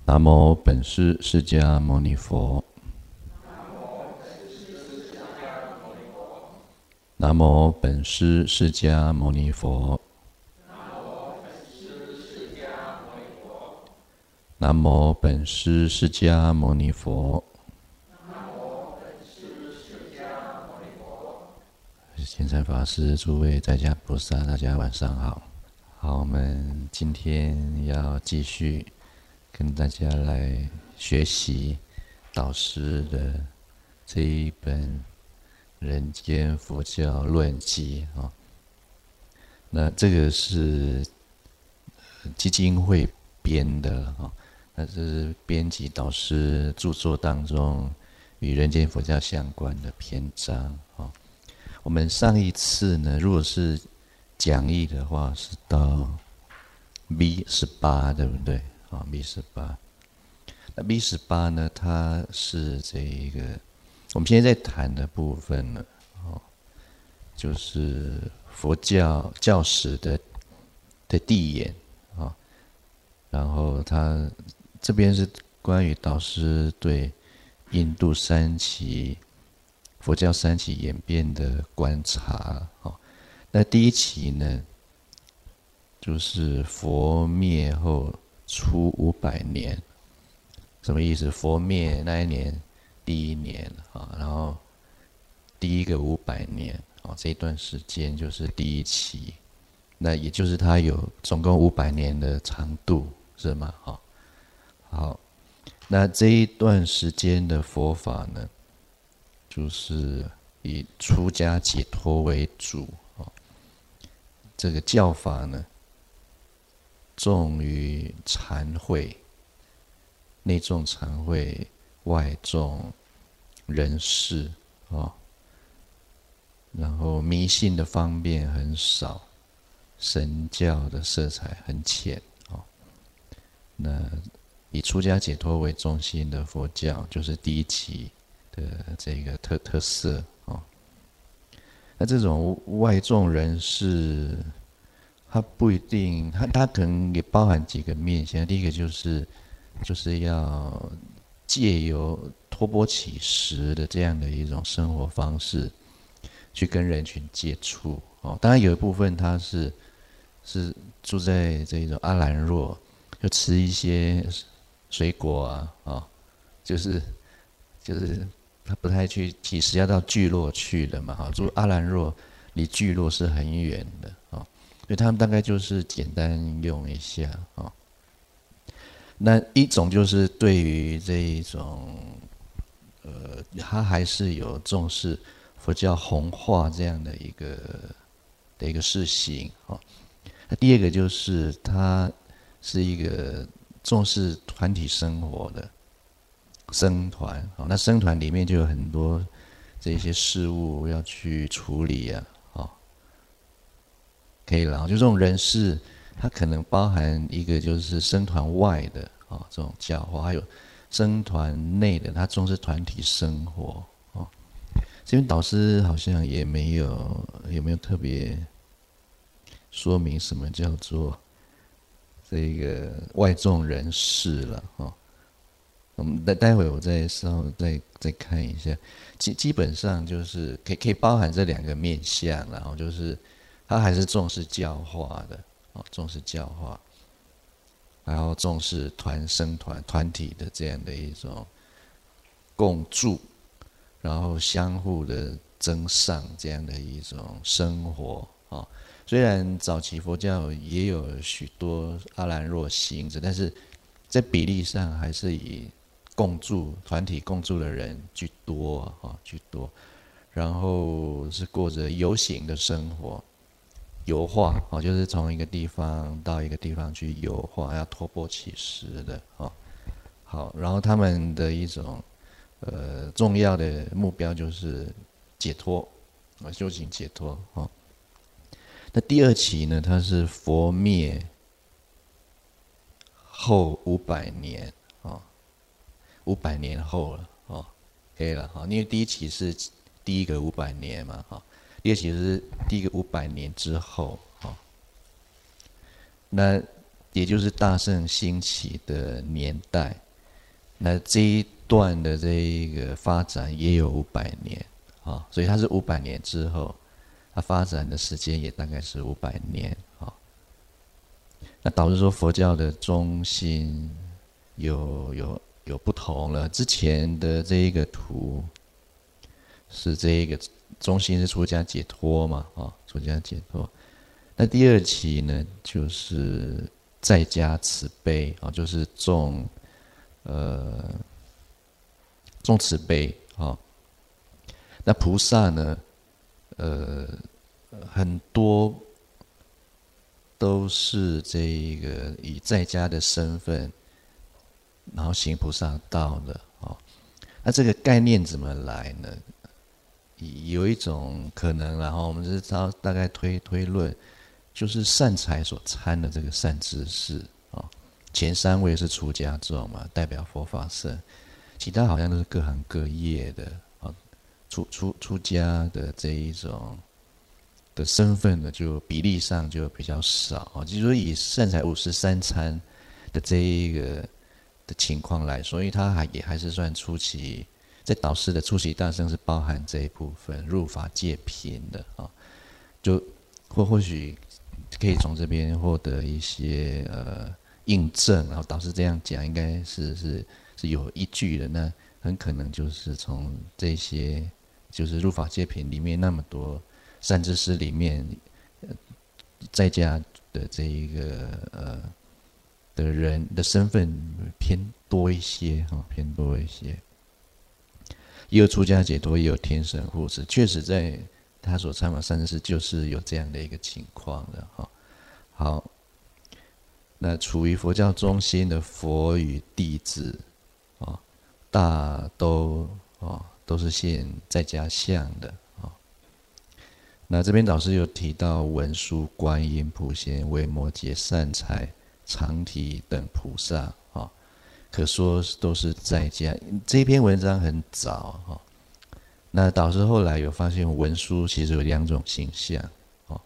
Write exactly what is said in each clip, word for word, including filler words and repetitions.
南无本师释迦牟尼佛。南无本师释迦牟尼佛。南无本师释迦牟尼佛。贤禅法师，诸位在家菩萨，大家晚上好。好，我们今天要继续跟大家来学习导师的这一本《人间佛教论集》啊。那这个是基金会编的啊，那这是编辑导师著作当中与人间佛教相关的篇章啊。我们上一次呢，如果是讲义的话，是到 B 十八，对不对？啊 ，B 十八。那 B 十八呢，它是这一个我们现在在谈的部分呢，哦，就是佛教教史的的地眼啊。然后它这边是关于导师对印度三期佛教三期演变的观察啊。那第一期呢，就是佛灭后初五百年，什么意思？佛灭那一年第一年啊，然后第一个五百年啊，这一段时间就是第一期，那也就是它有总共五百年的长度，是吗？好，好，那这一段时间的佛法呢，就是以出家解脱为主啊。这个教法呢，重于禅慧，内重禅慧，外重人事啊。然后迷信的方面很少，神教的色彩很浅啊。那以出家解脱为中心的佛教，就是第一期的这个特特色啊。那这种外重人事，它不一定，它它可能也包含几个面向。第一个就是就是要借由托钵乞食的这样的一种生活方式，去跟人群接触哦。当然有一部分它是是住在这种阿兰若，就吃一些水果啊，哦，就是就是他不太去乞食，要到聚落去的嘛，哈，住阿兰若离聚落是很远的啊，所以他们大概就是简单用一下啊。那一种就是对于这一种，呃，他还是有重视佛教弘化这样的一个的一个事情啊。那第二个就是他是一个重视团体生活的僧团，那僧团里面就有很多这些事物要去处理啊，哦，可以了。就这种人事，它可能包含一个就是僧团外的啊，哦，这种教化，还有僧团内的，他重视团体生活哦。这边导师好像也没有有没有特别说明什么叫做这个外重人事了哦。我们待待会我再稍后再再看一下，基基本上就是可以可以包含这两个面向，然后就是他还是重视教化的哦，重视教化，然后重视团生团团体的这样的一种共住，然后相互的增上这样的一种生活啊。虽然早期佛教也有许多阿兰若行者，但是在比例上还是以共住团体共住的人居多啊，居多，然后是过着游行的生活，游化啊，就是从一个地方到一个地方去游化，要托钵乞食的啊。好，然后他们的一种呃重要的目标就是解脱啊，修行解脱啊。那第二期呢，它是佛灭后五百年啊。五百年后了哦，可以了哈，因为第一期是第一个五百年嘛哈，第二期是第一个五百年之后哈。那也就是大乘兴起的年代。那这一段的这一个发展也有五百年啊，所以它是五百年之后，它发展的时间也大概是五百年啊。那导致说佛教的中心有有有不同了。之前的这一个图是这一个中心是出家解脱嘛，啊，出家解脱。那第二期呢，就是在家慈悲啊，就是重呃重慈悲啊。那菩萨呢，呃，很多都是这个以在家的身份，然后行菩萨道的啊。那这个概念怎么来呢？有一种可能，然后我们是大大概推推论，就是善财所参的这个善知识啊。前三位是出家众嘛，代表佛法僧，其他好像都是各行各业的啊。出出出家的这一种的身份呢，就比例上就比较少啊。就是说以善财五十三参的这一个的情况来说，因为他还也还是算初期，在导师的初期大乘是包含这一部分入法界品的啊。就或或许可以从这边获得一些呃印证，然后导师这样讲应该是是是有依据的。那很可能就是从这些就是入法界品里面那么多善知识里面，呃、在家的这一个呃的人的身份偏多一些哈，偏多一些。也有出家解脱，也有天神护持，确实在他所参访善知识就是有这样的一个情况的哈。好，那处于佛教中心的佛与弟子啊，大都啊都是现在家相的啊。那这边导师有提到文殊、观音、普贤、维摩诘、善财、常提等菩萨啊，可说都是在家。这篇文章很早哈。那导师后来有发现文殊其实有两种形象，哦，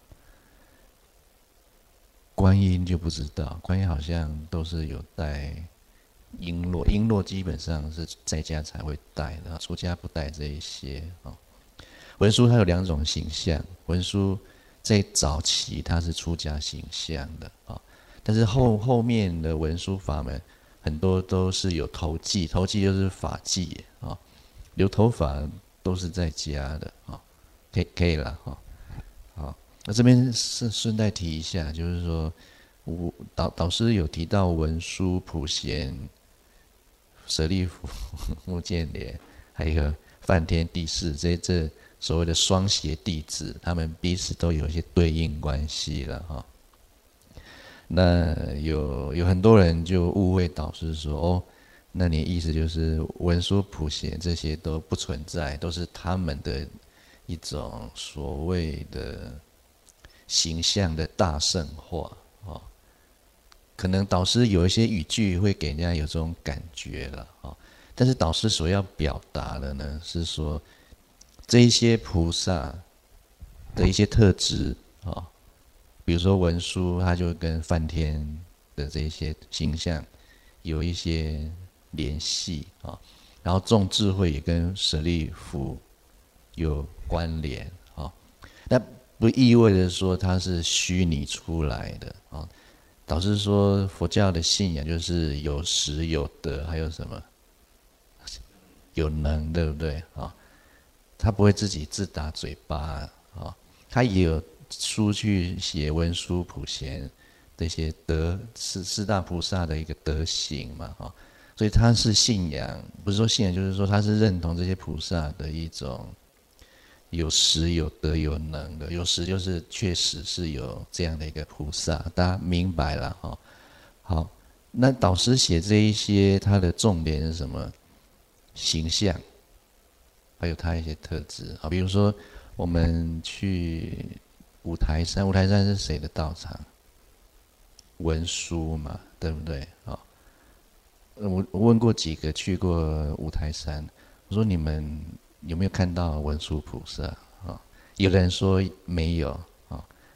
观音就不知道，观音好像都是有带璎珞，璎珞基本上是在家才会带的，出家不带这一些啊。文殊它有两种形象，文殊在早期它是出家形象的啊，但是后后面的文殊法门很多都是有头髻，头髻就是发髻啊，留头发都是在家的啊，可以可以了哈。好，那这边是顺带提一下，就是说，我导导师有提到文殊、普贤、舍利弗、目犍连，还有梵天帝释，这这所谓的双胁弟子，他们彼此都有一些对应关系了哈。那有有很多人就误会导师说，哦，那你的意思就是文殊、普贤这些都不存在，都是他们的一种所谓的形象的大圣化啊。可能导师有一些语句会给人家有这种感觉了啊。但是导师所要表达的呢，是说这一些菩萨的一些特质啊，比如说文殊，他就跟梵天的这些形象有一些联系啊，然后众智慧也跟舍利弗有关联啊，那不意味着说它是虚拟出来的啊。导师说佛教的信仰就是有实有德，还有什么有能，对不对啊？他不会自己自打嘴巴啊，他也有书去写文殊、普贤这些德四四大菩萨的一个德行嘛啊。所以他是信仰，不是说信仰，就是说他是认同这些菩萨的一种有实有德有能的。有实就是确实是有这样的一个菩萨，大家明白了哈。好，那导师写这一些，他的重点是什么？形象，还有他一些特质啊。比如说我们去五台山，五台山是谁的道场？文殊嘛，对不对啊？我问过几个去过五台山，我说你们有没有看到文殊菩萨啊？有的人说没有啊，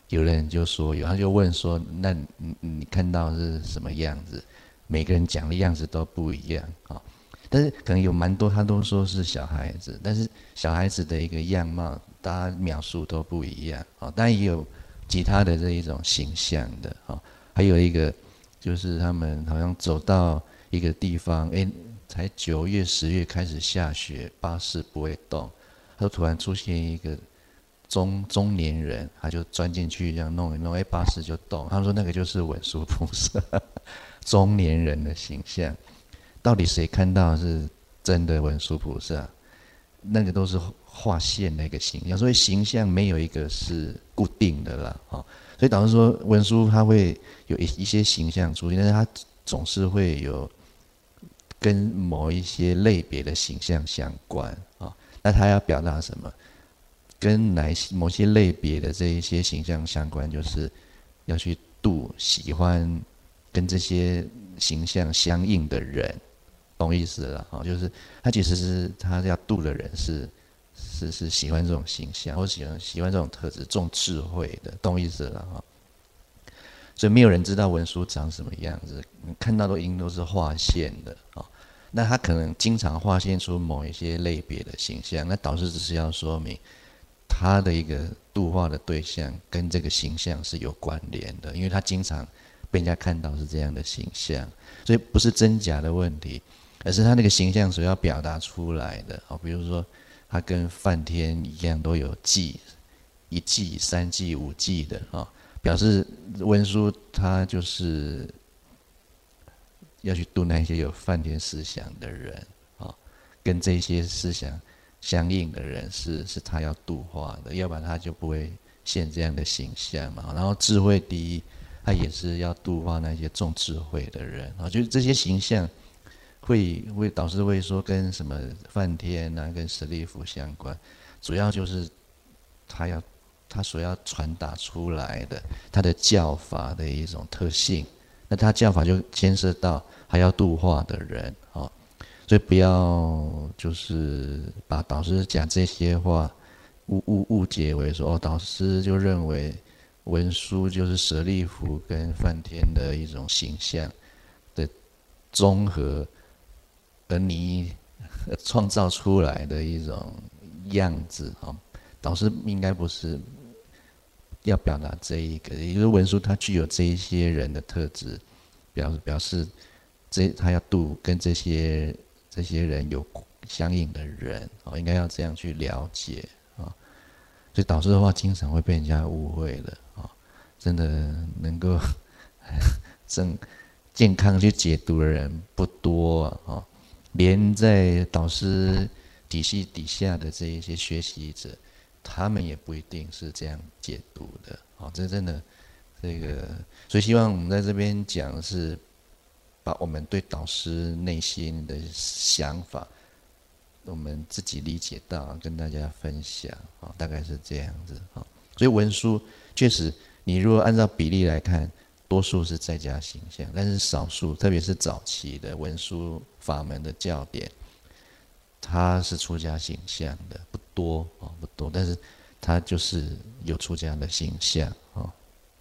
有人就说有，他就问说，那你你看到是什么样子？每个人讲的样子都不一样啊、哦。但是可能有蛮多他都说是小孩子，但是小孩子的一个样貌，大家描述都不一样啊、哦。当然也有其他的这一种形象的啊、哦。还有一个就是他们好像走到一个地方，哎，才九月十月开始下雪，巴士不会动，他就突然出现一个中中年人，他就钻进去这样弄一弄，哎，巴士就动。他说那个就是文殊菩萨，中年人的形象。到底谁看到是真的文殊菩萨？那个都是画线的一个形象，所以形象没有一个是固定的啦，哦，所以导致说文殊他会有一一些形象出现，但是他总是会有跟某一些类别的形象相关啊、哦。那他要表达什么？跟哪某些类别的这一些形象相关，就是要去度喜欢跟这些形象相应的人。懂意思了哈，就是他其实是他要度的人是是是喜欢这种形象，或喜欢喜欢这种特质、重智慧的，懂意思了哈。所以没有人知道文殊长什么样子，你看到的一定都是画线的啊。那他可能经常画现出某一些类别的形象，那导师只是要说明他的一个度化的对象跟这个形象是有关联的，因为他经常被人家看到是这样的形象，所以不是真假的问题。而是他那个形象所要表达出来的，比如说他跟梵天一样都有忌，一忌、三忌、五忌的啊，表示文殊他就是要去度那些有梵天思想的人啊，跟这些思想相应的人是是他要度化的，要不然他就不会现这样的形象嘛。然后智慧第一，他也是要度化那些重智慧的人啊，就是这些形象。会会导师会说跟什么梵天啊，跟舍利弗相关，主要就是他要他所要传达出来的他的教法的一种特性。那他教法就牵涉到还要度化的人啊、哦，所以不要就是把导师讲这些话误误误解为说哦，导师就认为文殊就是舍利弗跟梵天的一种形象的综合。而你创造出来的一种样子啊，导师应该不是要表达这一个，也就是文殊他具有这一些人的特质，表示表示这他要度跟这些这些人有相应的人啊，应该要这样去了解啊。所以导师的话经常会被人家误会的啊，真的能够正健康去解读的人不多啊。连在导师体系底下的这一些学习者，他们也不一定是这样解读的。好，这真的，这个，所以希望我们在这边讲是，把我们对导师内心的想法，我们自己理解到，跟大家分享。啊，大概是这样子。啊，所以文殊确实，你如果按照比例来看。多数是在家形象，但是少数，特别是早期的文殊法门的教典，它是出家形象的，不多哦，不多，但是它就是有出家的形象哦。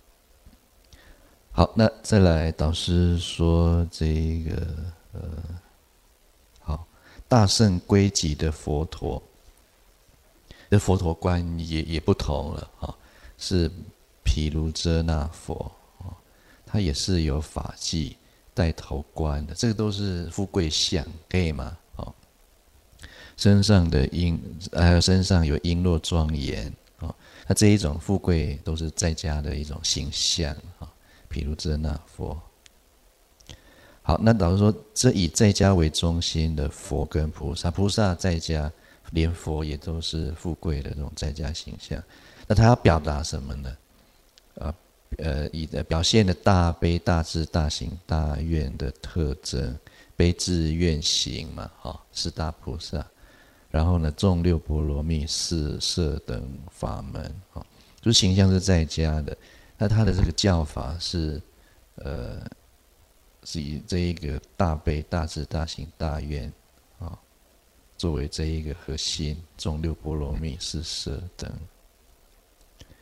好，那再来导师说这个呃，好，大圣归集的佛陀，这佛陀观也也不同了啊、哦，是毗卢遮那佛。他也是有法器带头冠的，这个都是富贵相，可以吗？哦，身上的璎，还有身上有璎珞庄严，哦，那这一种富贵都是在家的一种形象啊。毗卢遮那佛。好，那导师说，这以在家为中心的佛跟菩萨，菩萨在家，连佛也都是富贵的这种在家形象。那他要表达什么呢？啊？呃，以表现的大悲、大智、大行、大愿的特征，悲智愿行嘛，哈、哦，四大菩萨。然后呢，众六波罗蜜、四摄等法门，哈、哦，就是形象是在家的。那他的这个教法是，呃，是以这一个大悲、大智、大行、大愿，啊、哦，作为这一个核心，众六波罗蜜、四摄等。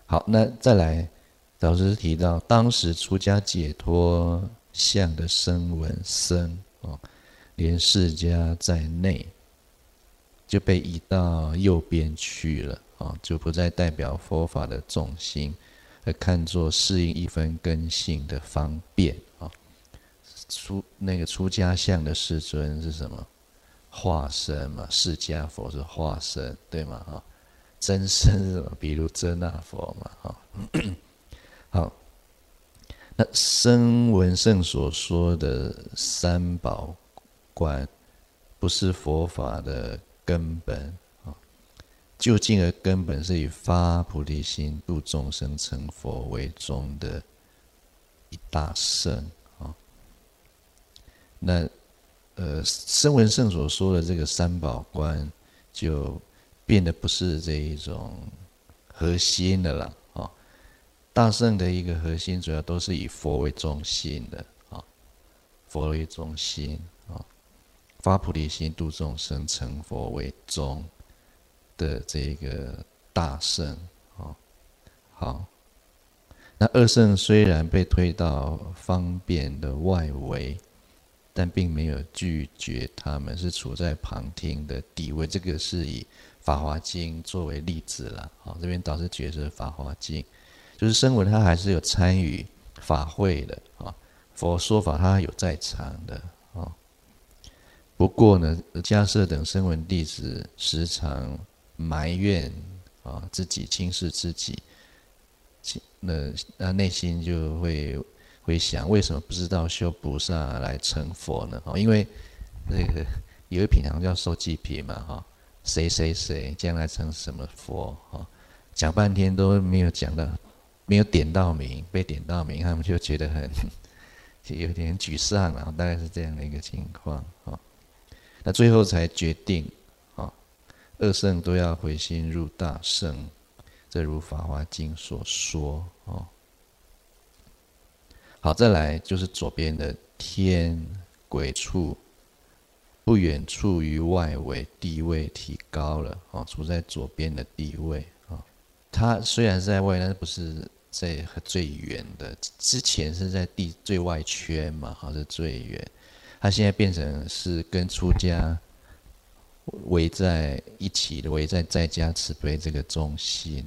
好，那再来，老师提到，当时出家解脱相的声闻僧哦，连释迦在内，就被移到右边去了啊、哦，就不再代表佛法的重心，而看作适应一分根性的方便啊、哦。出那个出家相的世尊是什么？化身嘛，释迦佛是化身，对吗？哈、哦，真身是什么？比如遮那佛嘛，哈、哦。好，那声闻圣所说的三宝观，不是佛法的根本啊。究竟而根本是以发菩提心度众生成佛为宗的一大圣啊。那呃，声闻圣所说的这个三宝观，就变得不是这一种核心的了啊。大圣的一个核心，主要都是以佛为中心的啊，佛为中心啊，发菩提心度众生成佛为宗的这个大圣啊。好，那二圣虽然被推到方便的外围，但并没有拒绝他们，是处在旁听的地位。这个是以《法华经》作为例子了。好，这边导师觉得是《法华经》，就是声闻他还是有参与法会的啊，佛说法他有在场的啊。不过呢，迦摄等声闻弟子时常埋怨啊自己轻视自己，那那内心就会。会想为什么不知道修菩萨来成佛呢？因为那个有一品好像叫受记品嘛，哈，谁谁谁将来成什么佛，哈，讲半天都没有讲到，没有点到名，被点到名，他们就觉得很有点沮丧了，大概是这样的一个情况，哈。那最后才决定，啊，二圣都要回心入大圣，这如《法华经》所说，哦。好，再来就是左边的天鬼处，不远处于外围，地位提高了啊，处在左边的地位啊。它虽然是在外，但是不是在最远的，之前是在地最外圈嘛，好是最远。它现在变成是跟出家围在一起的，围在在家慈悲这个中心。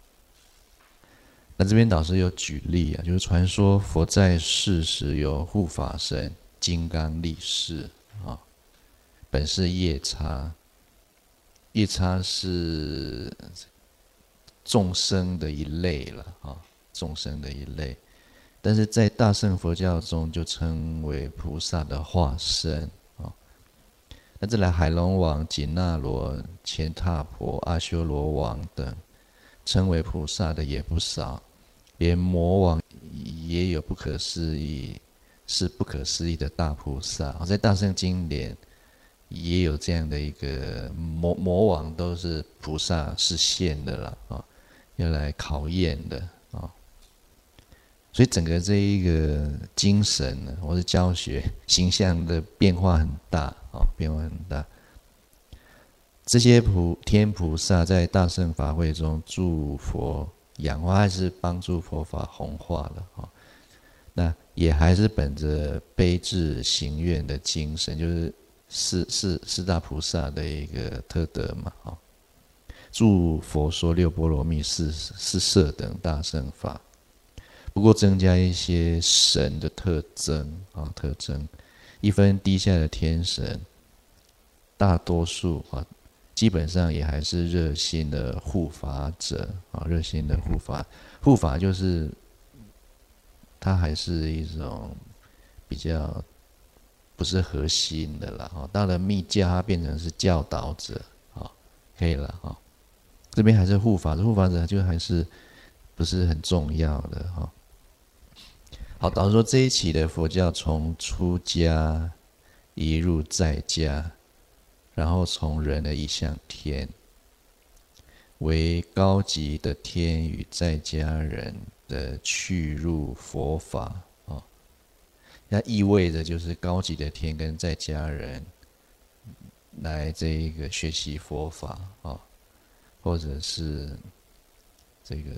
那这边导师有举例啊，就是传说佛在世时有护法神金刚力士啊，本是夜叉，夜叉是众生的一类了啊，众生的一类，但是在大乘佛教中就称为菩萨的化身啊。那再来海龙王、紧那罗、乾闼婆、阿修罗王等。称为菩萨的也不少，连魔王也有不可思议，是不可思议的大菩萨。在大乘经典也有这样的一个魔魔王，都是菩萨示现的了啊，要来考验的啊。所以整个这一个精神呢，或是教学形象的变化很大啊，变化很大。这些菩天菩萨在大乘法会中助佛养化，还是帮助佛法弘化了啊。那也还是本着悲智行愿的精神，就是四四四大菩萨的一个特德嘛啊。助佛说六波罗蜜、四四摄等大乘法，不过增加一些神的特征啊特征，一分低下的天神，大多数啊。基本上也还是热心的护法者啊，热心的护法，护法就是它还是一种比较不是核心的啦。哈，到了密教，它变成是教导者啊，可以了哈。这边还是护法，护法者就还是不是很重要的哈。好，导致说这一期的佛教从出家移入在家。然后从人的移向天，为高级的天与在家人的去入佛法啊，那意味着就是高级的天跟在家人来这一个学习佛法啊，或者是这个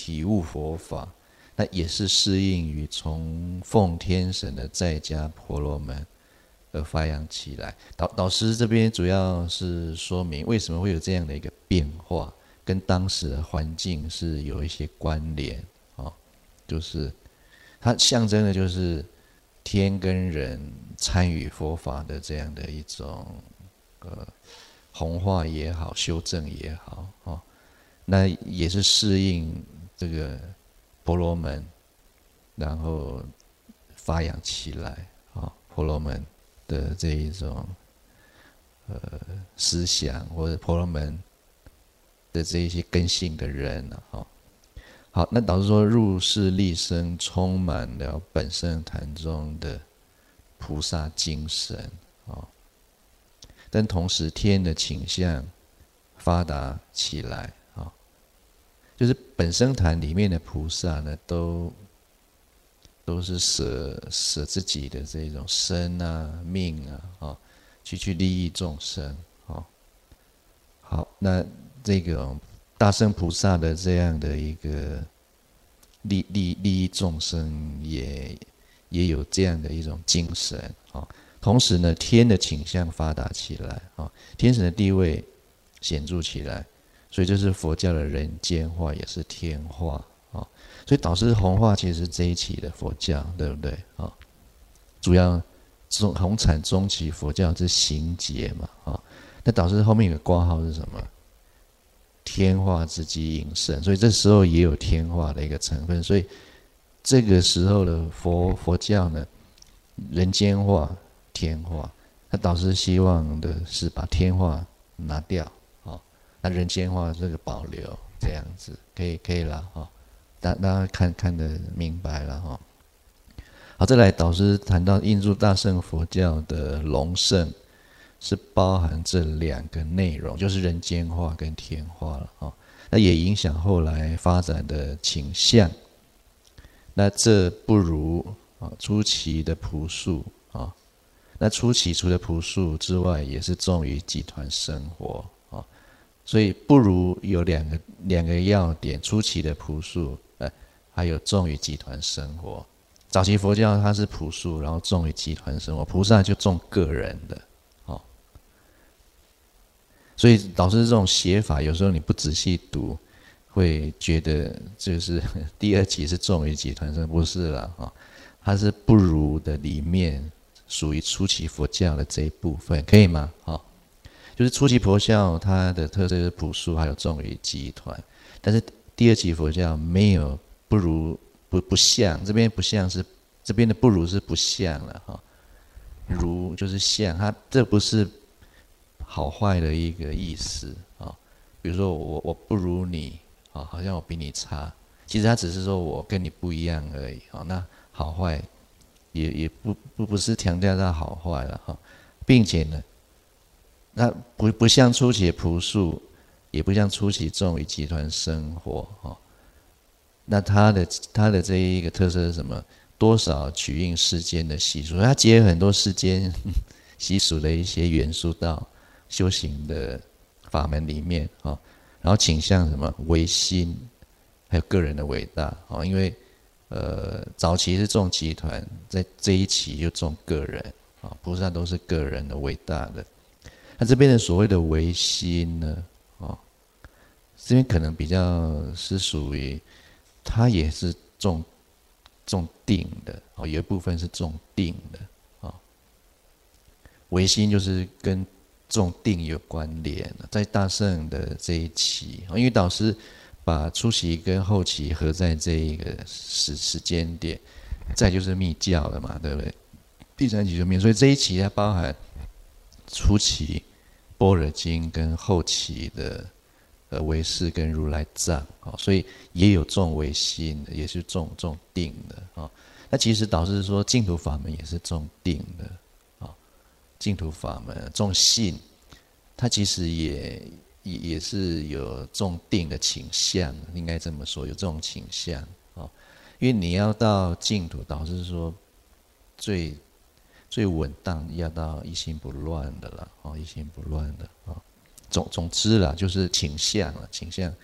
体悟佛法，那也是适应于从奉天神的在家婆罗门而发扬起来。导导师这边主要是说明为什么会有这样的一个变化，跟当时的环境是有一些关联啊，就是它象征的就是天跟人参与佛法的这样的一种呃弘化也好，修正也好啊，那也是适应这个婆罗门，然后发扬起来啊，婆罗门的这一种呃思想，或者婆罗门的这一些根性的人啊。好，那导致说入世立身充满了本生坛中的菩萨精神啊，但同时天的倾向发达起来啊，就是本生坛里面的菩萨呢，都都是舍舍自己的这种身啊、命啊，啊，去去利益众生啊。好，那这个大乘菩萨的这样的一个利利利益众生也，也有这样的一种精神啊。同时呢，天的倾向发达起来啊，天神的地位显著起来，所以这是佛教的人间化，也是天化啊。所以导师弘化其实是这一期的佛教，对不对啊？主要中弘产中期佛教是行解嘛啊。那导师后面有个括号是什么？天化之机引圣，所以这时候也有天化的一个成分。所以这个时候的佛佛教呢，人间化、天化。那导师希望的是把天化拿掉，哦，那人间化这个保留，这样子可以可以了哈。大大家看看得明白了哈。好，再来导师谈到印度大乘佛教的隆盛，是包含这两个内容，就是人间化跟天化了啊。那也影响后来发展的倾向。那这不如啊初期的朴素啊。那初期除了朴素之外，也是重于集团生活啊。所以不如有两个两个要点：初期的朴素，呃，还有重于集团生活。早期佛教它是朴素，然后重于集团生活，菩萨就重个人的。所以导师这种写法，有时候你不仔细读，会觉得就是第二集是重于集团生，不是啦啊，它是不如的里面属于初期佛教的这一部分，可以吗？啊，就是初期佛教它的特色是朴素，还有重于集团，但是第二期佛教没有不如不不像，这边不像是这边的不如是不像了哈，如就是像，它这不是好坏的一个意思啊，比如说我我不如你啊，好像我比你差，其实他只是说我跟你不一样而已啊。那好坏也也不不不是强调它好坏了哈，并且呢，那不不像初期的朴素，也不像初期重于集团生活哈。那它的它的这一个特色是什么？多少取应世间的习俗，它结合很多世间习俗的一些元素到修行的法门里面啊，然后倾向什么唯心，还有个人的伟大啊，因为呃早期是重集团，在这一期就重个人啊，菩萨都是个人的伟大的。那这边的所谓的唯心呢，啊，这边可能比较是属于，它也是重重定的啊，有一部分是重定的啊，唯心就是跟重定有关联，在大乘的这一期，因为导师把初期跟后期合在这一个时时间点，再就是密教了嘛，对不对？第三期就密，所以这一期它包含初期般若经跟后期的呃唯识跟如来藏啊，所以也有重唯心的，也是重重定的啊。那其实导师说净土法门也是重定的。净土法门重信，它其实也也也是有重定的倾向，应该这么说，有这种倾向啊。因为你要到净土，导师说最最稳当要到一心不乱的了，哦，一心不乱的啊。总总之啦，就是倾向了，倾向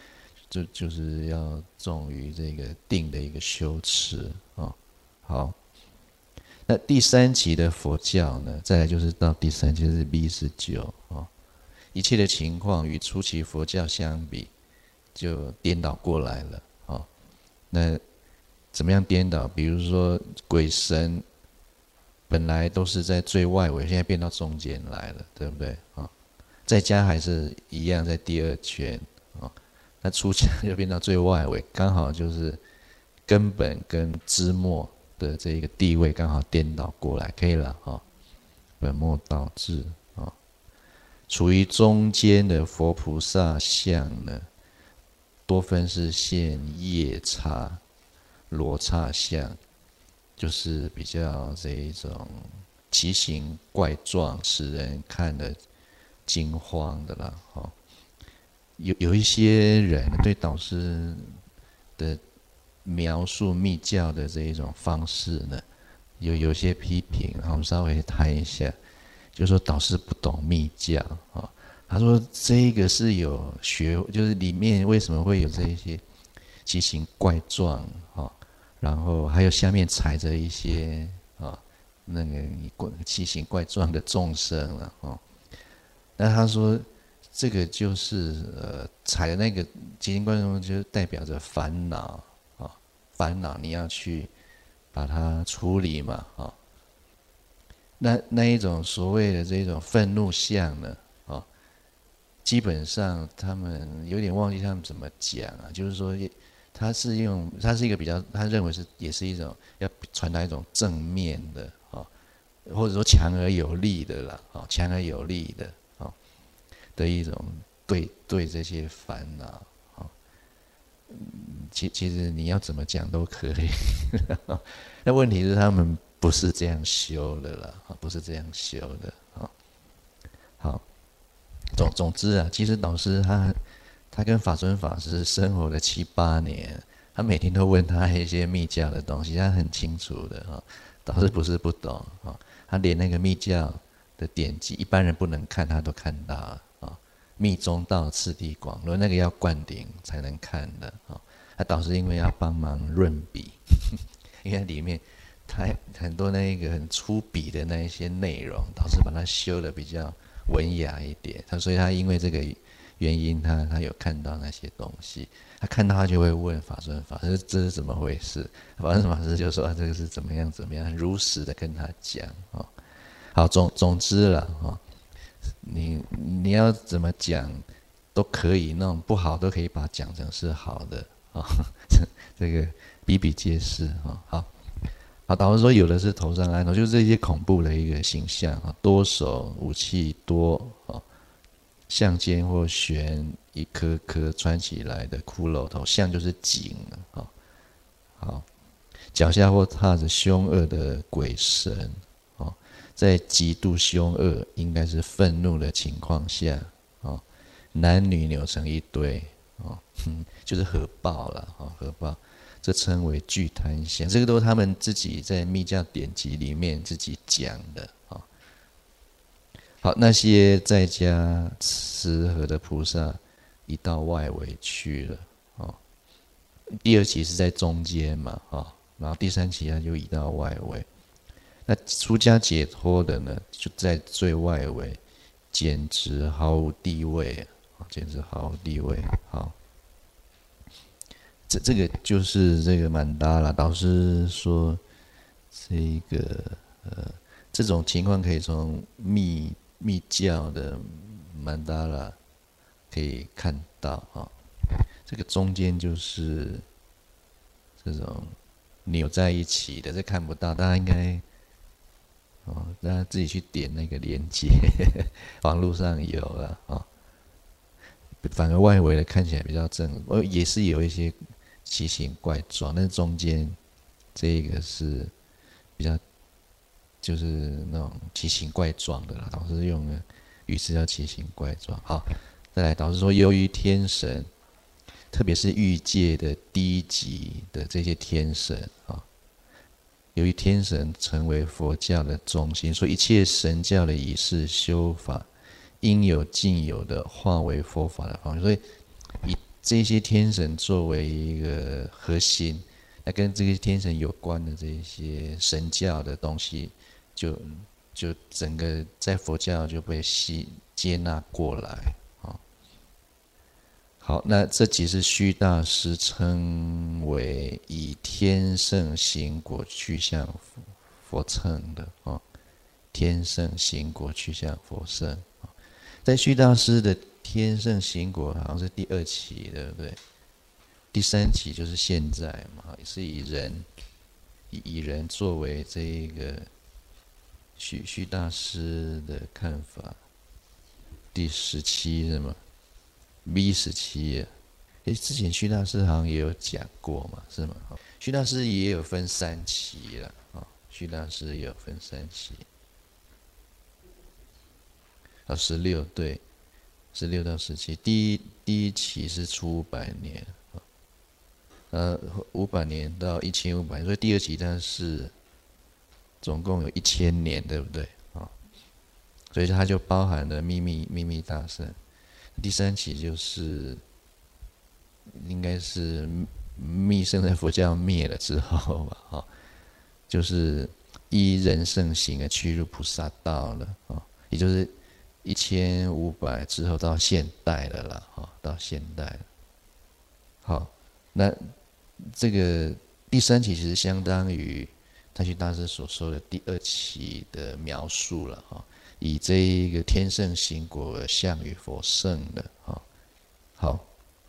就就是要重于这个定的一个修持啊。好，那第三期的佛教呢，再来就是到第三期是 B 十九啊，一切的情况与初期佛教相比，就颠倒过来了啊。那怎么样颠倒？比如说鬼神本来都是在最外围，现在变到中间来了，对不对啊？在家还是一样在第二圈啊。那出家就变到最外围，刚好就是根本跟枝末的这个地位刚好颠倒过来，可以了哈。本末倒置啊，处于中间的佛菩萨相呢，多分是现夜叉、罗刹相，就是比较这一种奇形怪状，使人看得惊慌的啦，哈。有有一些人对导师的描述密教的这一种方式呢，有有些批评，然后我们稍微谈一下，就说导师不懂密教啊。他说这个是有学，就是里面为什么会有这一些奇形怪状啊，然后还有下面踩着一些啊那个奇形怪状的众生了啊。那他说。这个就是呃踩的那个奇形怪状，就代表着烦恼啊，烦恼你要去把它处理嘛啊。那那一种所谓的这种愤怒相呢啊，基本上他们有点忘记他们怎么讲啊，就是说他是用他是一个比较，他认为是也是一种要传达一种正面的啊，或者说强而有力的啦啊，强而有力的。的一种对对这些烦恼啊，其其实你要怎么讲都可以，那问题是他们不是这样修的啦，不是这样修的啊。好，总总之啊，其实导师他他跟法尊法师生活了七八年，他每天都问他一些密教的东西，他很清楚的啊。导师不是不懂啊，他连那个密教的典籍，一般人不能看，他都看到了。密宗道次第广论那个要灌顶才能看的啊，他导师因为要帮忙润笔，因为里面他很多那个很粗鄙的那一些内容，导师把它修的比较文雅一点，他所以他因为这个原因，他他有看到那些东西，他看到他就会问法尊法师这是怎么回事，法尊法师就说、啊、这个是怎么样怎么样，如实的跟他讲啊。好，总总之了啊。你你要怎么讲都可以，那种不好都可以把它讲成是好的啊，这个比比皆是啊。好，好，导师说有的是头上安头，就是这些恐怖的一个形象啊，多手武器多啊，项尖或悬一颗颗穿起来的骷髅头，项就是颈啊。好，脚下或踏着凶恶的鬼神。在极度凶恶，应该是愤怒的情况下，哦，男女扭成一堆，哦，就是核爆了，哦，核爆，这称为具贪相，这个都是他们自己在密教典籍里面自己讲的，哦。好，那些在家持和的菩萨，已到外围去了，哦。第二期是在中间嘛，哦，然后第三期他就移到外围。那出家解脱的呢，就在最外围，简直毫无地位，简直毫无地位。好，这这个就是这个曼达拉导师说，这个呃这种情况可以从密密教的曼达拉可以看到啊，这个中间就是这种扭在一起的，这看不到，大家应该。哦，大家自己去点那个链接，网络上有了啊、哦。反而外围的看起来比较正，哦，也是有一些奇形怪状，但是中间这个是比较就是那种奇形怪状的啦。导师用的语词叫奇形怪状。好，再来，导师说，由于天神，特别是欲界的低级的这些天神啊。哦，由于天神成为佛教的中心，所以一切神教的仪式修法，应有尽有的化为佛法的方式。所以以这些天神作为一个核心，那跟这些天神有关的这些神教的东西，就就整个在佛教就被吸接纳过来。好，那这即是虚大师称为以天圣行果去向佛乘的哦，天圣行果去向佛乘。在虚大师的天圣行果好像是第二期，对不对？第三期就是现在嘛，是以人以以人作为这一个虚虚大师的看法。第十期是吗？ V 十七啊，诶，之前虚大师好像也有讲过嘛，是吗？虚大师也有分三期了啊，虚大师也有分三期。啊，十六对，十六到十七，第一第一期是出五百年，呃，五百年到一千五百年，所以第二期它是总共有一千年，对不对？啊，所以它就包含了秘密秘密大圣。第三期就是应该是密圣在佛教灭了之后吧，哈，就是依人圣行而趋入菩萨道了，啊，也就是一千五百之后到现代了啦，哈，到现代了。好，那这个第三期其实相当于太虚大师所说的第二期的描述了，哈。以这一个天圣行果而向于佛圣的啊，好，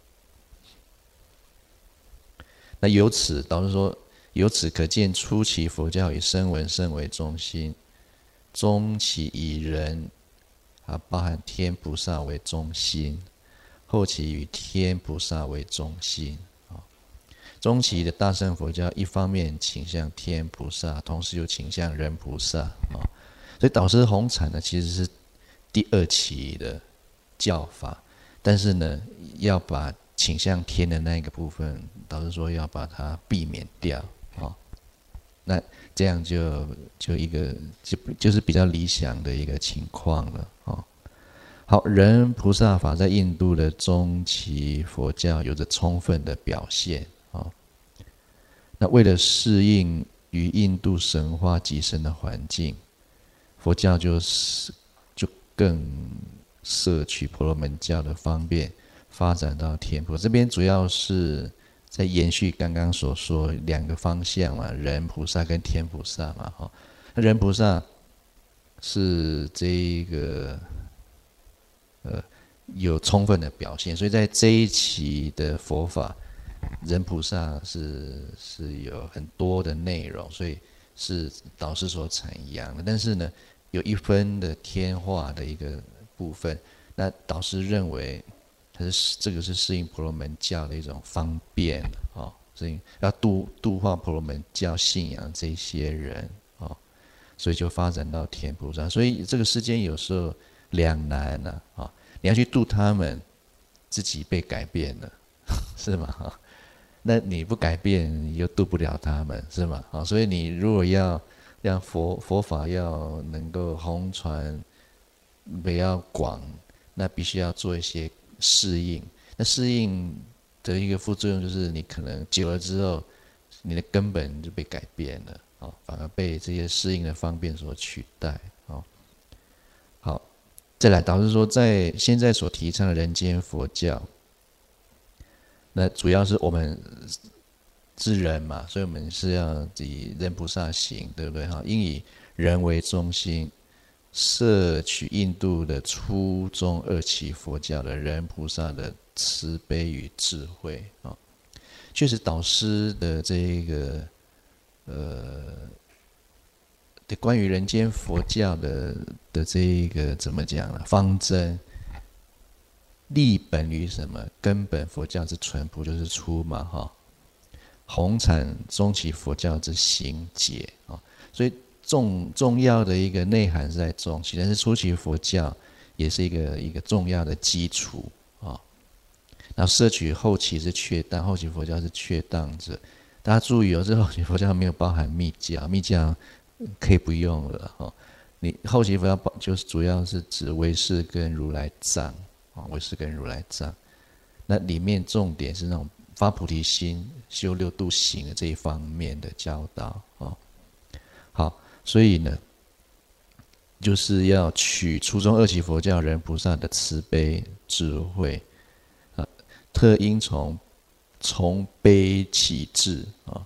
那由此导致说，由此可见初期佛教以声闻圣为中心，中期以人啊包含天菩萨为中心，后期以天菩萨为中心啊。中期的大乘佛教一方面倾向天菩萨，同时又倾向人菩萨啊。所以导师红禅呢，其实是第二期的教法，但是呢，要把倾向天的那一个部分，导师说要把它避免掉啊、哦。那这样就就一个就就是比较理想的一个情况了啊、哦。好，人菩萨法在印度的中期佛教有着充分的表现啊、哦。那为了适应于印度神话极深的环境。佛教就是就更摄取婆罗门教的方便，发展到天菩萨这边，主要是在延续刚刚所说两个方向嘛，人菩萨跟天菩萨嘛，哈。那人菩萨是这一个呃有充分的表现，所以在这一期的佛法，人菩萨是是有很多的内容，所以是导师所阐扬的，但是呢。有一分的天化的一个部分，那导师认为，它是这个是适应婆罗门教的一种方便哦，所以要度度化婆罗门教信仰这些人哦，所以就发展到天菩萨。所以这个世间有时候两难啊，啊，你要去度他们，自己被改变了，是吗？那你不改变，你又度不了他们，是吗？啊，所以你如果要让佛佛法要能够弘传比较广，那必须要做一些适应。那适应的一个副作用就是，你可能久了之后，你的根本就被改变了，哦，反而被这些适应的方便所取代，哦。好，再来导致说，在现在所提倡的人间佛教，那主要是我们。是人嘛，所以我们是要以人菩萨行，对不对？哈，应以人为中心，摄取印度的初中二期佛教的人菩萨的慈悲与智慧啊。确实，导师的这一个呃，的关于人间佛教的的这一个怎么讲呢？方针立本于什么？根本佛教之淳朴，就是出嘛，哈。弘阐中期佛教之行解啊，所以重重要的一个内涵是在中期，但是初期佛教也是一个一个重要的基础啊。然后摄取后期是确当，后期佛教是确当者。大家注意哦，这后期佛教没有包含密教，密教可以不用了哈。你后期佛教就是主要是指唯识跟如来藏啊，唯识跟如来藏。 那里面重点是那种发菩提心、修六度行的这一方面的教导哦。好，所以呢，就是要取初中二期佛教人菩萨的慈悲智慧啊，特应从从悲起智啊，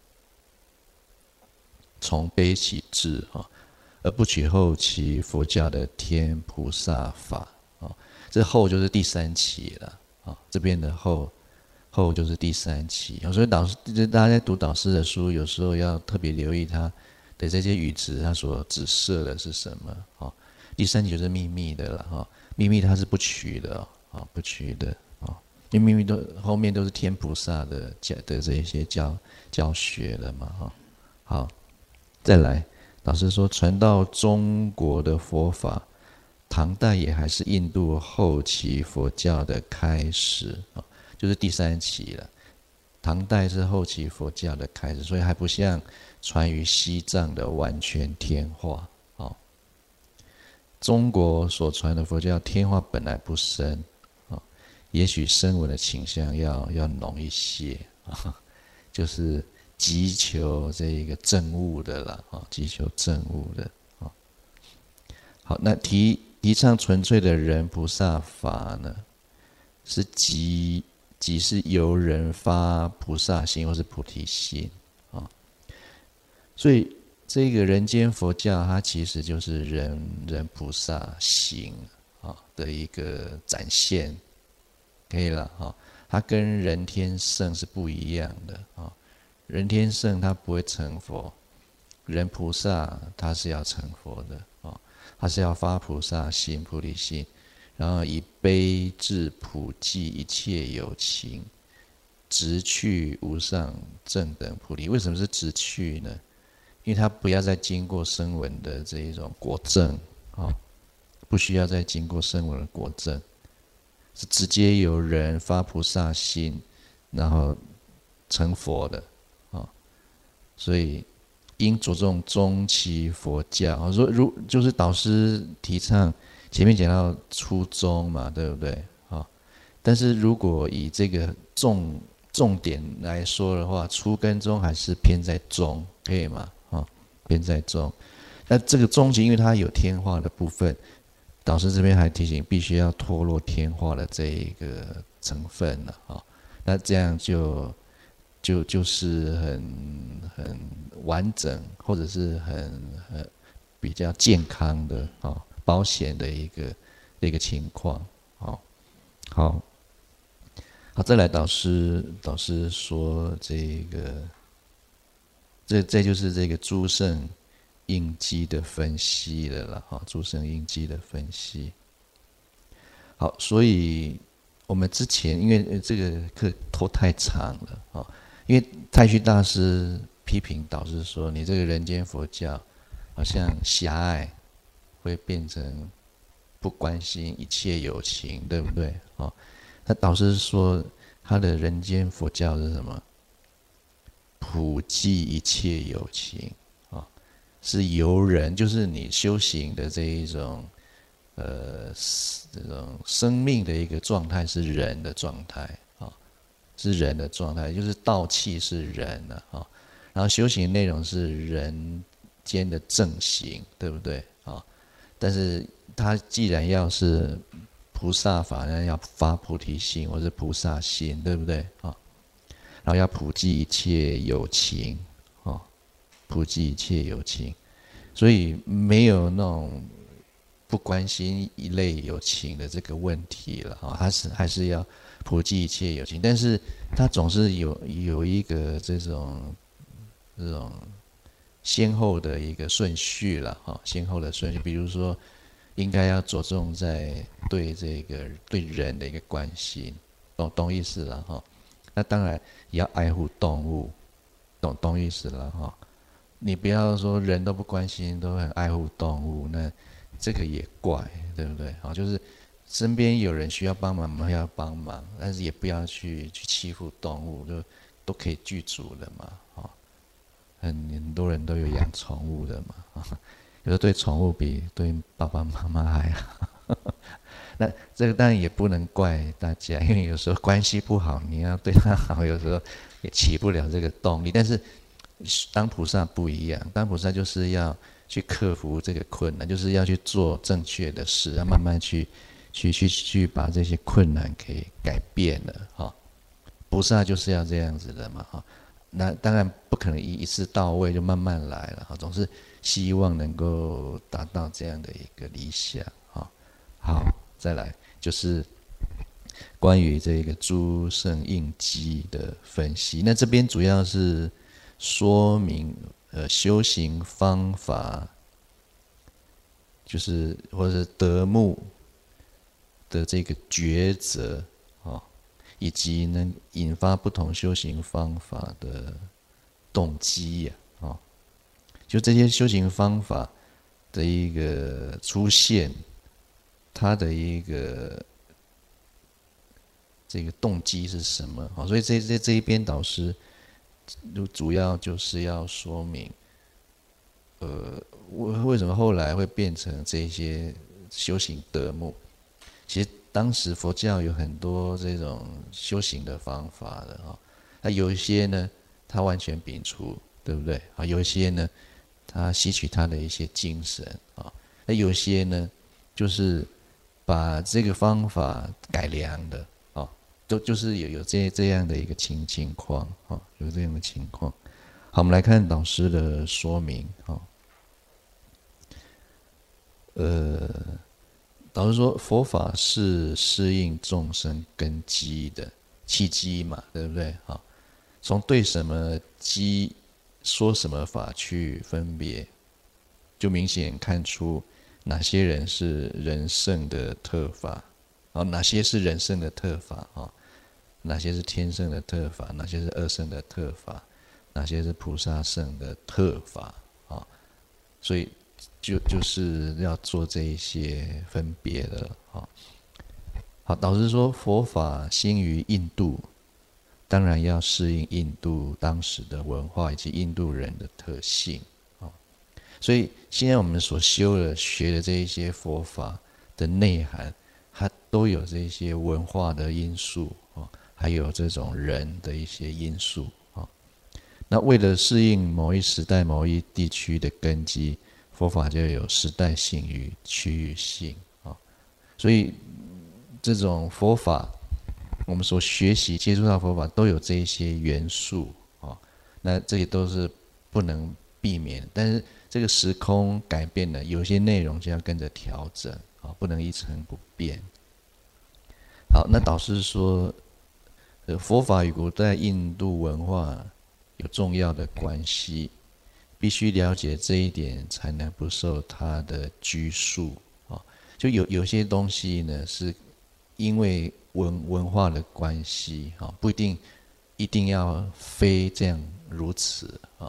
从悲起智啊，而不取后期佛教的天菩萨法啊。这后就是第三期了啊，这边的后后就是第三期。所以导师，大家在读导师的书，有时候要特别留意他的这些语词，他所指涉的是什么啊？第三期就是秘密的了哈，秘密它是不取的啊，不取的啊，因为秘密都后面都是天菩萨的教的这一些教教学了嘛哈。好，再来，老师说传到中国的佛法，唐代也还是印度后期佛教的开始啊，就是第三期了。唐代是后期佛教的开始，所以还不像传于西藏的完全天化。哦，中国所传的佛教天化本来不深，哦，也许声闻的倾向要要浓一些啊，就是急求这个证悟的啦，啊，急求证悟的啊。好，那提提倡纯粹的人菩萨法呢，是即即是由人发菩萨心或是菩提心啊，所以这个人间佛教它其实就是人人菩萨行啊的一个展现，可以了哈。它跟人天圣是不一样的啊，人天圣他不会成佛，人菩萨他是要成佛的啊，他是要发菩萨心、菩提心。然后以悲智普济一切有情，直去无上正等菩提。为什么是直去呢？因为他不要再经过声闻的这一种果证啊，不需要再经过声闻的果证，是直接由人发菩萨心，然后成佛的啊。所以应着重中期佛教，说如就是导师提倡。前面讲到初中嘛，对不对？啊，但是如果以这个重重点来说的话，初跟中还是偏在中，可以吗？啊，偏在中。那这个中期，因为它有天化的部分，导师这边还提醒，必须要脱落天化的这一个成分了啊。那这样就就就是很很完整，或者是很很比较健康的啊。保险的一个一个情况，好，好，好，再来导师导师说这个，这这就是这个诸圣应机的分析了啦，哈，诸圣应机的分析。好，所以我们之前因为这个课拖太长了啊，因为太虚大师批评导师说，你这个人间佛教好像狭隘。会变成不关心一切有情，对不对？哦，那导师说他的人间佛教是什么？普济一切有情啊，哦，是由人，就是你修行的这一种呃这种生命的一个状态是人的状态啊，哦，是人的状态，就是道气是人的啊，哦，然后修行内容是人间的正行，对不对？啊，哦。但是他既然要是菩萨法，那要发菩提心或是菩萨心，对不对啊？然后要普济一切有情，啊，普济一切有情，所以没有那种不关心一类有情的这个问题了啊，他是还是要普济一切有情，但是他总是有有一个这种这种。先后的一个顺序了哈，先后的顺序，比如说，应该要着重在对这个对人的一个关心，懂懂意思了哈。那当然也要爱护动物，懂懂意思了哈。你不要说人都不关心，都很爱护动物，那这个也怪，对不对？好，就是身边有人需要帮忙，我们要帮忙，但是也不要去去欺负动物，就都可以具足的嘛，哈。很很多人都有养宠物的嘛，有的对宠物比对爸爸妈妈还好。 那这个当然也不能怪大家，因为有时候关系不好，你要对他好，有时候也起不了这个动力。但是当菩萨不一样，当菩萨就是要去克服这个困难，就是要去做正确的事，要慢慢去去去去把这些困难给改变了哈。菩萨就是要这样子的嘛哈。那当然不可能一一次到位，就慢慢来了哈，总是希望能够达到这样的一个理想哈。好，再来就是关于这个诸圣应机的分析。那这边主要是说明呃修行方法，就是或者是得目的这个抉择啊，以及能引发不同修行方法的动机呀啊，就这些修行方法的一个出现，它的一个这个动机是什么？好，所以这这这一边导师主要就是要说明，呃，为为什么后来会变成这些修行德目？其实当时佛教有很多这种修行的方法的哈，那有一些呢，它完全摒除，对不对？啊，有一些呢，它吸取它的一些精神啊，那有些呢，就是把这个方法改良的。就就是有有这这样的一个情情况啊，有这样的情况。好，我们来看导师的说明啊。呃，导师说佛法是适应众生根基的契机嘛，对不对？好，从对什么机说什么法去分别，就明显看出哪些人是人圣的特法，啊，哪些是人圣的特法啊？哪些是天圣的特法，哪些是二圣的特法，哪些是菩萨圣的特法啊？所以就就是要做这一些分别的啊。好，导师说佛法兴于印度，当然要适应印度当时的文化以及印度人的特性啊。所以现在我们所修的、学的这一些佛法的内涵，它都有这些文化的因素啊。还有这种人的一些因素啊，那为了适应某一时代、某一地区的根基，佛法就有时代性与区域性啊。所以这种佛法，我们所学习、接触到佛法，都有这一些元素啊。那这些都是不能避免，但是这个时空改变了，有些内容就要跟着调整啊，不能一成不变。好，那导师说。佛法与古代印度文化有重要的关系，必须了解这一点，才能不受它的拘束啊。就有有些东西呢，是因为文文化的关系啊，不一定一定要非这样如此啊。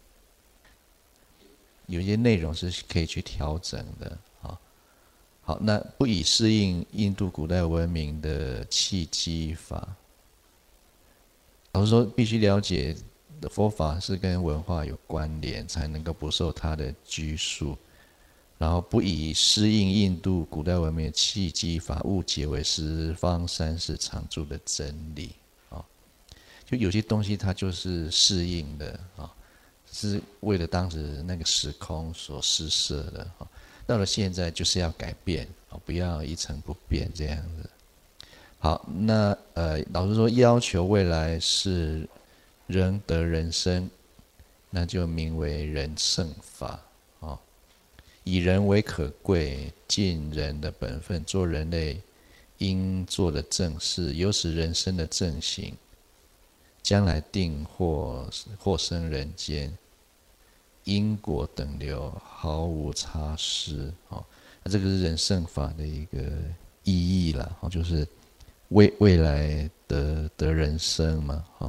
有些内容是可以去调整的啊。好，那不以适应印度古代文明的契机法。老实说，必须了解的佛法是跟文化有关联，才能够不受它的拘束，然后不以适应印度古代文明的契机法误解为十方三世常住的真理啊。就有些东西它就是适应的啊，是为了当时那个时空所施设的啊。到了现在就是要改变啊，不要一成不变这样子。好，那呃，老师说要求未来是人得人生，那就名为人圣法啊。以人为可贵，尽人的本分，做人类应做的正事，有使人生的正行，将来定或或生人间，因果等流，毫无差失啊。那这个是人圣法的一个意义啦，就是。未未来得得人生嘛，哈，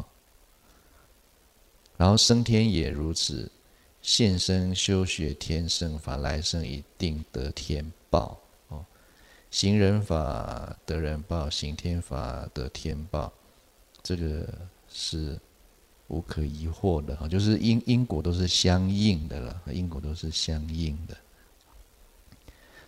然后升天也如此，现生修学天圣法，来生一定得天报哦。行人法得人报，行天法得天报，这个是无可疑惑的哈，就是因因果都是相应的了，因果都是相应的。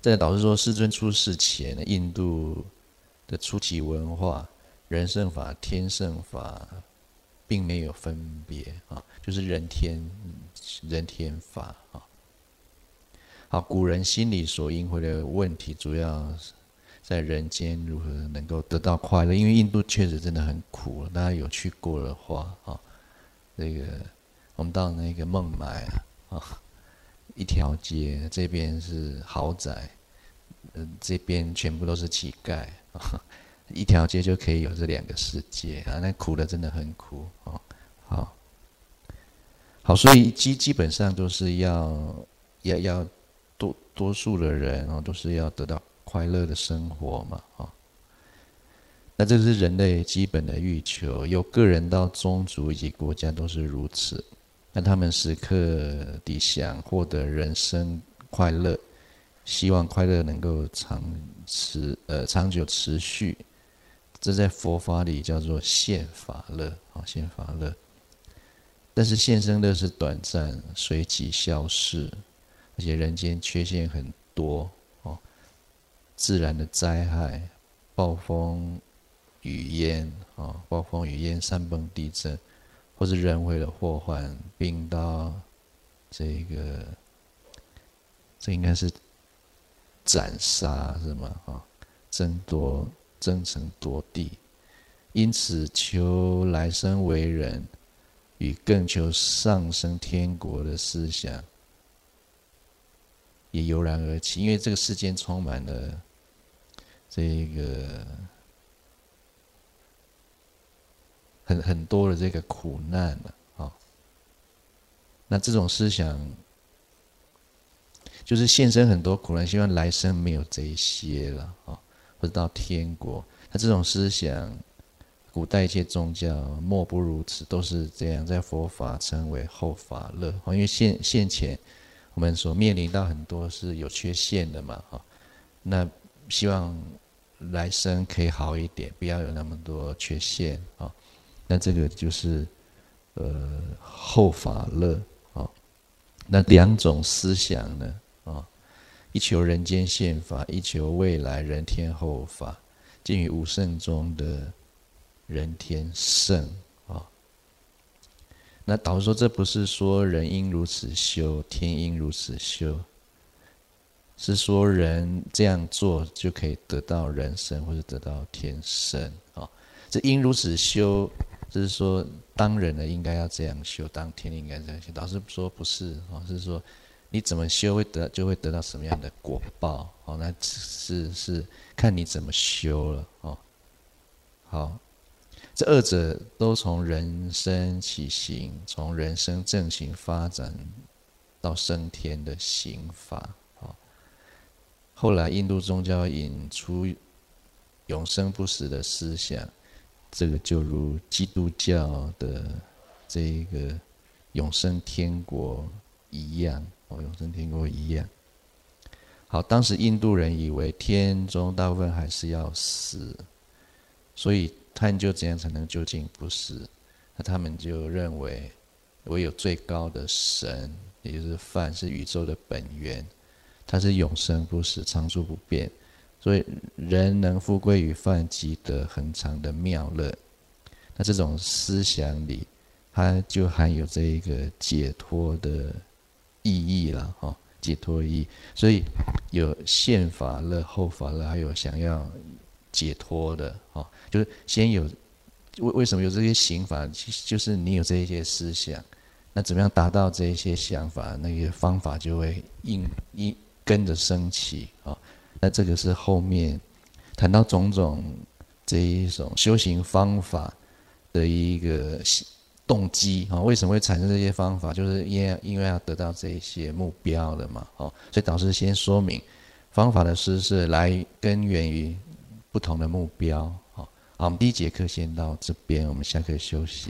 这个导致说，世尊出世前，印度的初期文化，人圣法、天圣法，并没有分别啊，就是人天人天法啊。好，古人心里所应回的问题，主要在人间如何能够得到快乐。因为印度确实真的很苦，大家有去过的话啊，这个我们到那个孟买啊，一条街这边是豪宅，呃，这边全部都是乞丐啊，一条街就可以有这两个世界啊，那苦的真的很苦啊。好，好，所以基基本上都是要要要。多多数的人哦，都是要得到快乐的生活嘛，哦，那这是人类基本的欲求，由个人到宗族以及国家都是如此。那他们时刻地想获得人生快乐，希望快乐能够长持呃长久持续，这在佛法里叫做现法乐啊，现法乐。但是现生乐是短暂，随即消逝。而且人间缺陷很多哦，自然的灾害、暴风雨淹啊，暴风雨淹、山崩地震，或是人为的祸患、病到这个，这应该是斩杀是吗？啊，争夺、争城夺地，因此求来生为人，与更求上升天国的思想。也油然而起，因为这个世间充满了这个很很多的这个苦难了啊、哦。那这种思想就是现生很多苦难，希望来生没有这一些了啊、哦，或者到天国。那这种思想，古代一些宗教莫不如此，都是这样，在佛法称为后法乐。因为现现前。我们所面临到很多是有缺陷的嘛，哈，那希望来生可以好一点，不要有那么多缺陷啊。那这个就是呃后法乐啊。那两种思想呢啊，一求人间现法，一求未来人天后法，见于五圣中的人天圣。那导致说，这不是说人应如此修，天应如此修，是说人这样做就可以得到人生，或者得到天生啊、哦。这应如此修，就是说当人呢应该要这样修，当天应该这样修。导致说不是啊、哦，是说你怎么修会得就会得到什么样的果报哦。那是是看你怎么修了哦。好。这二者都从人生起行，从人生正行发展到升天的行法。后来印度宗教引出永生不死的思想，这个就如基督教的这个永生天国一样，哦，永生天国一样。好，当时印度人以为天中大部分还是要死，所以探究怎样才能究竟不死，那他们就认为唯有最高的神，也就是梵，是宇宙的本源，它是永生不死、常住不变，所以人能复归于梵，即得恒常的妙乐。那这种思想里，它就含有这一个解脱的意义了，哈，解脱意义。所以有现法乐、后法乐，还有想要解脱的，哦，就是先有为为什么有这些行法，就是你有这一些思想，那怎么样达到这一些想法，那个方法就会应应跟着升起啊、哦。那这个是后面谈到种种这一种修行方法的一个动机啊、哦，为什么会产生这些方法，就是因为因为要得到这一些目标了嘛，哦，所以导师先说明方法的施设来根源于不同的目标。好，我们第一节课先到这边，我们下课休息。